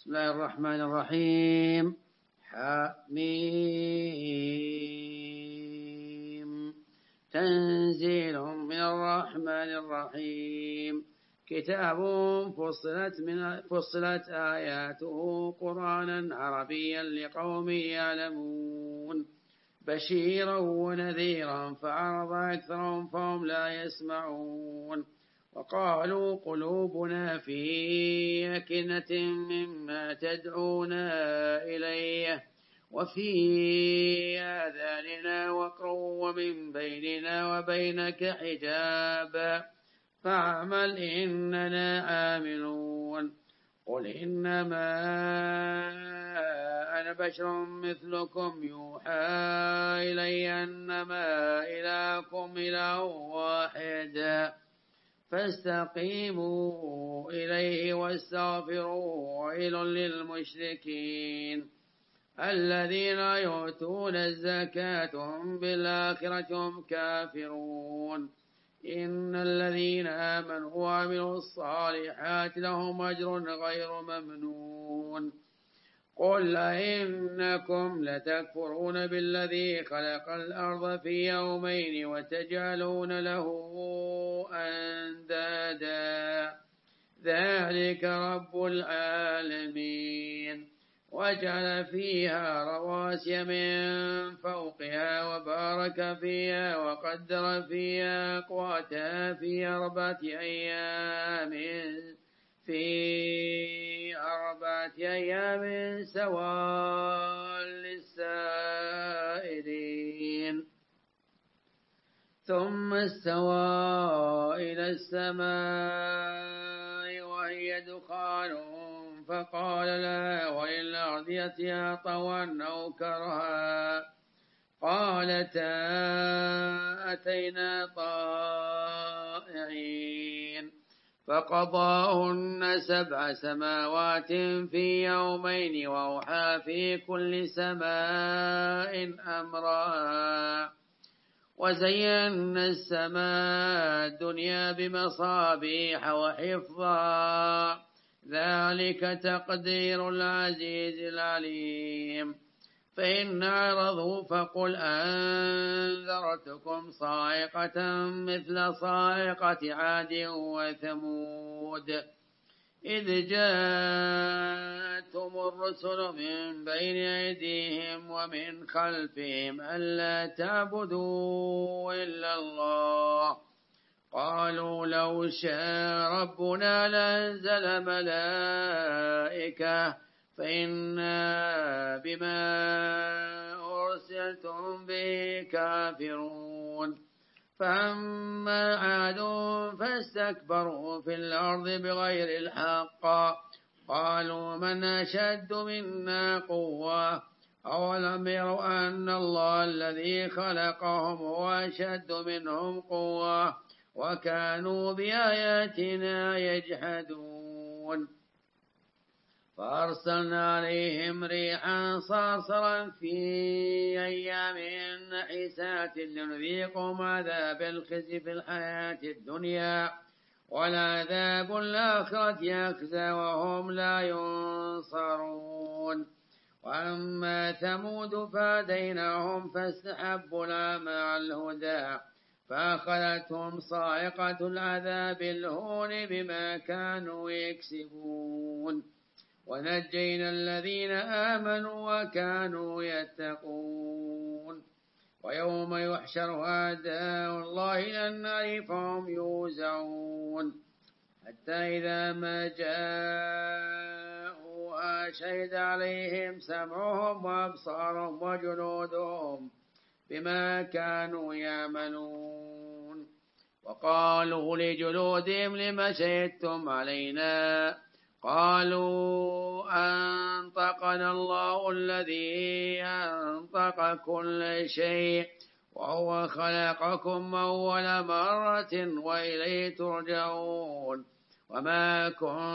بسم الله الرحمن الرحيم. حميم. تنزيل من الرحمن الرحيم. كتاب فصلت آياته قرآنا عربيا لقوم يعلمون بشيرا ونذيرا فأعرض أكثرهم فهم لا يسمعون. وقالوا قلوبنا في أكنة مما تدعونا إليه وفي آذاننا وقر ومن بيننا وبينك حجاب فاعمل إننا عاملون. قل إنما أنا بشر مثلكم يوحى إلي أنما إلهكم إله واحد فاستقيموا إليه واستغفروا. ويل للمشركين الذين يؤتون الزكاة هم بالآخرة هم كافرون. إن الذين آمنوا وعملوا الصالحات لهم أجر غير ممنون. قل أئنكم لتكفرون بالذي خلق الأرض في يومين وتجعلون له أندادا ذلك رب العالمين. وجعل فيها رواسي من فوقها وبارك فيها وقدر فيها أقواتها في 4 أيام سواء للسائلين. ثم استوى إلى السماء وهي دخان فقال لها وللأرض ائتيا طوعا أو كرها قالتا أتينا طائعين. فقضاهن 7 سماوات في يومين وأوحى في كل سماء أمرها. وزينا السماء الدنيا بمصابيح وحفظا ذلك تقدير العزيز العليم. فإن أعرضوا فقل أنذرتكم صاعقة مثل صاعقة عاد وثمود إذ جاءتهم الرسل من بين أيديهم ومن خلفهم ألا تعبدوا إلا الله قالوا لو شاء ربنا لأنزل ملائكة فإنا بما أرسلتم به كافرون. فأما عاد فاستكبروا في الأرض بغير الحق قالوا من أشد منا قوة أولم يروا أن الله الذي خلقهم هو أشد منهم قوة وكانوا بآياتنا يجحدون. فأرسلنا عليهم ريحا صرصرا في أيام نحسات لنذيقهم عذاب الخزي في الحياة الدنيا ولعذاب الآخرة أخزى وهم لا ينصرون. وأما ثمود فهديناهم فاستحبوا العمى على الهدى فأخذتهم صاعقة العذاب الهون بما كانوا يكسبون. ونجينا الذين آمنوا وكانوا يتقون. ويوم يحشر أعداء الله إلى النار فهم يوزعون حتى إذا ما جاءوها شهد عليهم سمعهم وأبصارهم وجلودهم بما كانوا يعملون. وقالوا لجلودهم لم شهدتم علينا قالوا أنطقنا الله الذي أنطق كل شيء وهو خلقكم أول مرة وإليه ترجعون. وما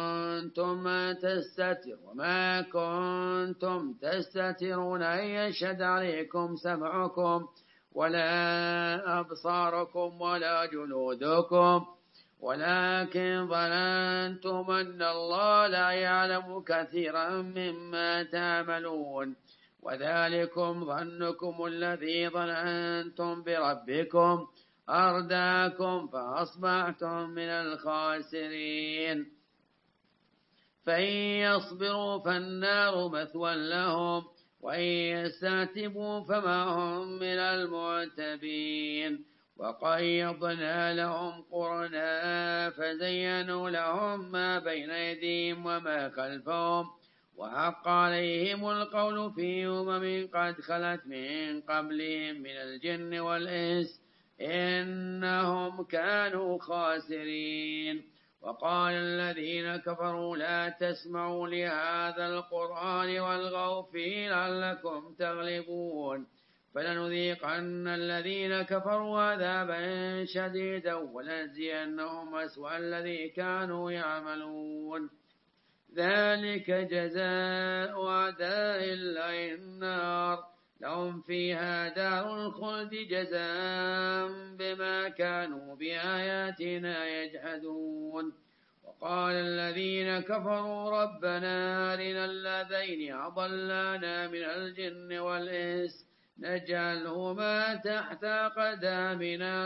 كنتم تستترون أن يشهد عليكم سمعكم ولا أبصاركم ولا جلودكم ولكن ظننتم أن الله لا يعلم كثيرا مما تعملون وذلكم ظنكم الذي ظننتم بربكم أرداكم فأصبحتم من الخاسرين فإن يصبروا فالنار مثوى لهم وإن يستعتبوا فما هم من المعتبين وقيضنا لهم قرنا فزينوا لهم ما بين أيديهم وما خلفهم وحق عليهم القول في أمم قد خلت من قبلهم من الجن والإنس إنهم كانوا خاسرين وقال الذين كفروا لا تسمعوا لهذا القرآن والغوا فيه لعلكم تغلبون فلنذيقن الذين كفروا عذابا شديدا ولنجزينهم أسوأ الذي كانوا يعملون ذلك جزاء أعداء الله النار لهم فيها دار الخلد جزاء بما كانوا بآياتنا يجحدون وقال الذين كفروا ربنا أرنا الذين أضلانا من الجن والإنس نجعلهما تحت قدامنا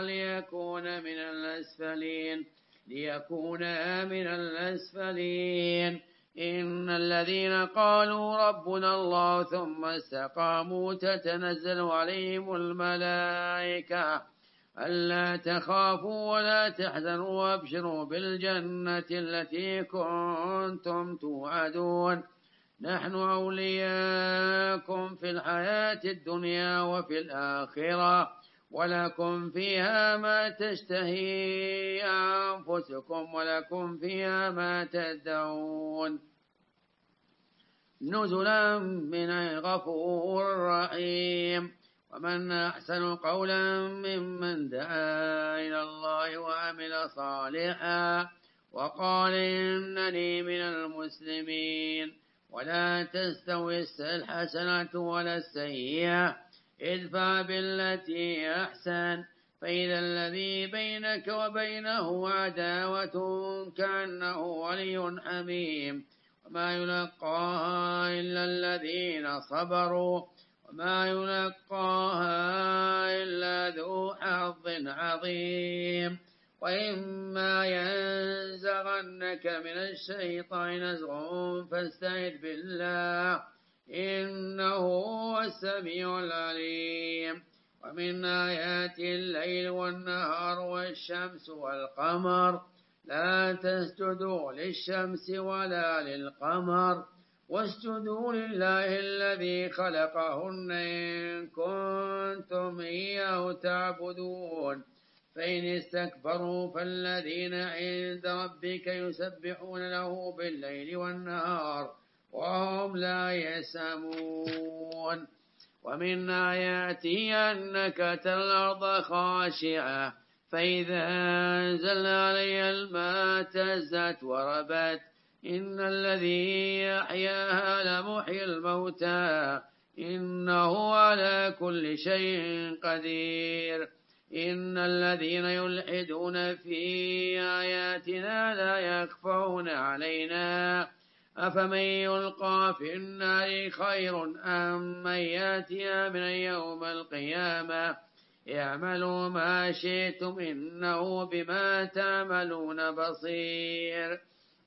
ليكونا من الأسفلين إن الذين قالوا ربنا الله ثم استقاموا تتنزل عليهم الملائكة ألا تخافوا ولا تحزنوا وابشروا بالجنة التي كنتم توعدون نحن أولياءكم في الحياة الدنيا وفي الآخرة ولكم فيها ما تشتهي أنفسكم ولكم فيها ما تدعون نزلا من الغفور الرحيم ومن أحسن قولا ممن دعا إلى الله وعمل صالحا وقال إنني من المسلمين ولا تستوي الحسنة ولا السيئة ادفع بالتي أحسن فإذا الذي بينك وبينه عداوة كأنه ولي حميم وما يلقاها إلا الذين صبروا وما يلقاها إلا ذو حظ عظيم وإما ينزغنك من الشيطان نزغ فاستعذ بالله إنه هو السميع العليم ومن آيات الليل والنهار والشمس والقمر لا تسجدوا للشمس ولا للقمر واسجدوا لله الذي خلقهن إن كنتم إياه تعبدون فإن استكبروا فالذين عند ربك يسبحون له بالليل والنهار وهم لا يسمون ومن آياته أنك ترى الأرض خاشعة فإذا أنزلنا عليها الماء اهتزت وربت إن الذي أحياها لمحيي الموتى إنه على كل شيء قدير إن الذين يلحدون في آياتنا لا يخفون علينا أفمن يلقى في النار خير أم من يأتي من يوم القيامة اعملوا ما شئتم إنه بما تعملون بصير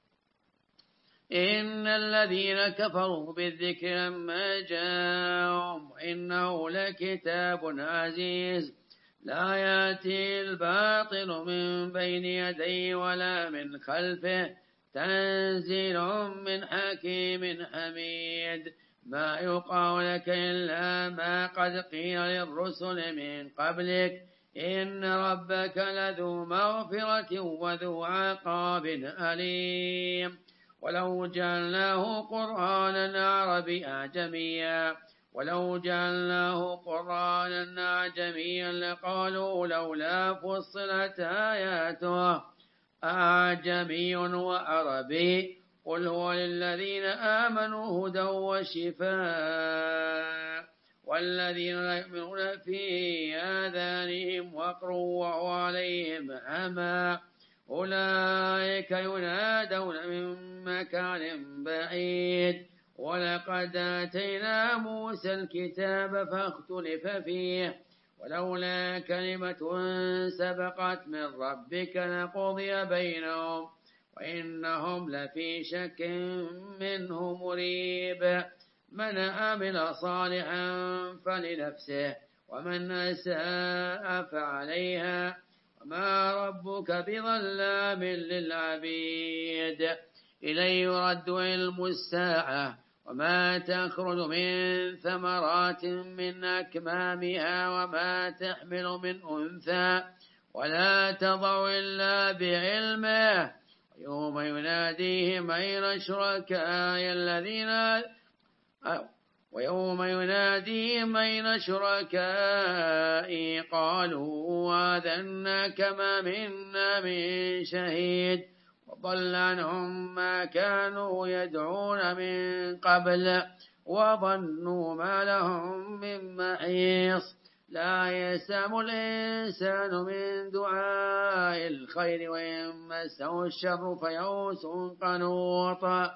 إن الذين كفروا بالذكر لما جاءهم إنه لكتاب عزيز لا يأتي الباطل من بين يديه ولا من خلفه تنزيل من حكيم حميد ما يقال لك إلا ما قد قيل للرسل من قبلك إن ربك لذو مغفرة وذو عقاب أليم ولو جعلناه قرآنا أعجميا لقالوا لولا فصلت آياته أعجمي وعربي قل هو للذين آمنوا هدى وشفاء والذين لا يؤمنون في آذانهم وقر وهو عليهم عمى أولئك ينادون من مكان بعيد ولقد آتينا موسى الكتاب فاختلف فيه ولولا كلمة سبقت من ربك لقضي بينهم وإنهم لفي شك منه مريب من عمل صالحا فلنفسه ومن أساء فعليها وما ربك بظلام للعبيد إليه يرد علم الساعة وما تخرج من ثمرات من أكمامها وما تحمل من أنثى ولا تضع إلا بعلمه يوم يناديهم أين شركائي الذين ويوم يناديهم أين شركائي قالوا آذناك ما منا من شهيد وضل عنهم ما كانوا يدعون من قبل وظنوا ما لهم من محيص لا يسام الإنسان من دعاء الخير وإن مسه الشر فيئوس قنوط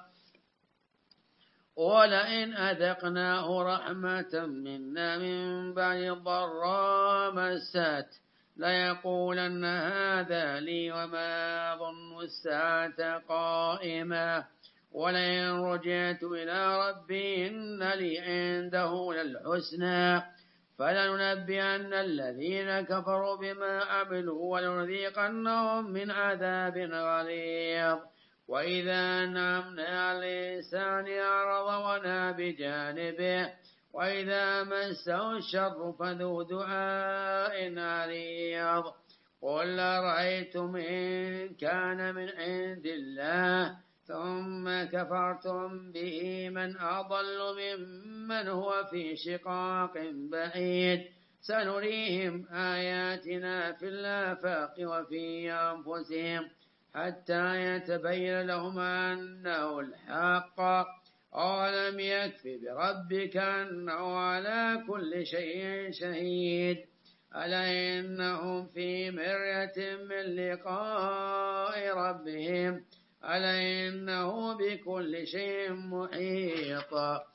ولئن أذقناه رحمة منا من بعد ضراء مسته ليقولن هذا لي وما ظن الساعة قائمة ولئن رجعت إلى ربي إن لي عنده للحسنى فلننبئن الذين كفروا بما عملوا ولنذيقنهم من عذاب غليظ وإذا أنعمنا على الإنسان أعرض ونأى بجانبه وإذا مسه الشر فذو دعاء عريض قل أرأيتم إن كان من عند الله ثم كفرتم به من أضل ممن هو في شقاق بعيد سنريهم آياتنا في الآفاق وفي أنفسهم حتى يتبين لهم أنه الحق أولم يكف بربك أنه على كل شيء شهيد ألا إنهم في مرية من لقاء ربهم ألا إنه بكل شيء محيط